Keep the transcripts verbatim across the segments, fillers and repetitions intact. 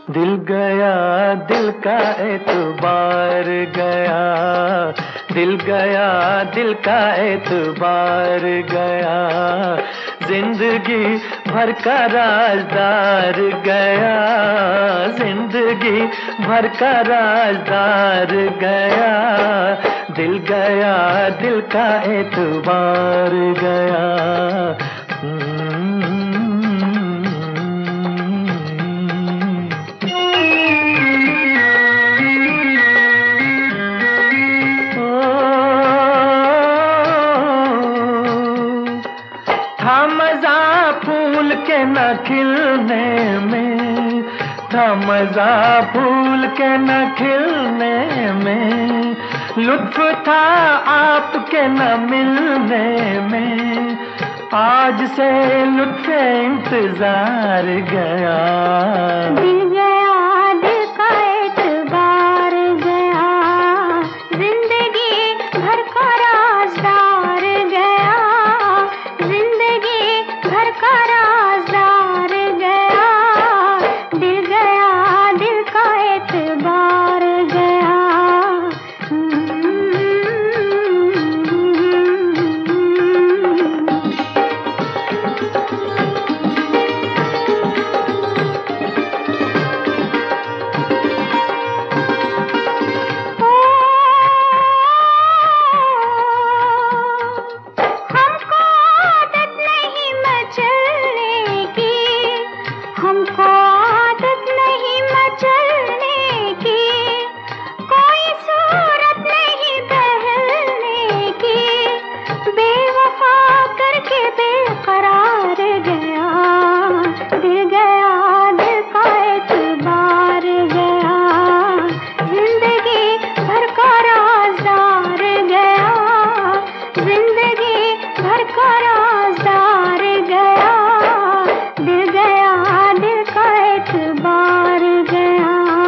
दिल गया दिल का एतबार गया, दिल गया दिल का एतबार गया, जिंदगी भर का राजदार गया, जिंदगी भर का राजदार गया, दिल गया दिल का एतबार गया। था मजा फूल के न खिलने में, था मजा फूल के न खिलने में, लुत्फ था आपके न मिलने में, आज से लुत्फ इंतजार गया। दिल गया दिल का एतबार गया, जिंदगी भर का राजदार गया, जिंदगी भर का राजदार गया, दिल गया दिल का एतबार गया। हमको आदत नहीं मचलने की, कोई सूरत नहीं बहलने की, बेवफा करके बेकरार गया, दिल गया दिल का एतबार गया, जिंदगी भर का राजदार गया, जिंदगी भर का राजदार गया, दिल गया दिल का एतबार गया।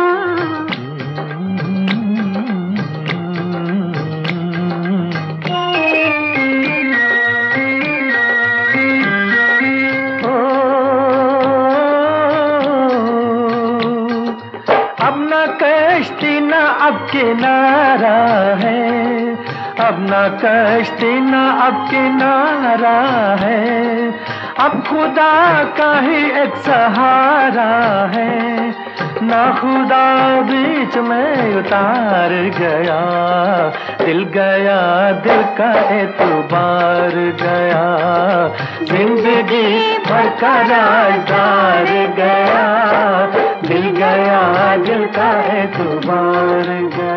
अब न कश्ती न अब किनारा है, अब न कश्ती न अब किनारा है, अब खुदा का ही एक सहारा है, ना खुदा बीच में उतार गया, दिल गया दिल का एतबार गया, जिंदगी भर का राजदार गया, दिल गया दिल का एतबार गया।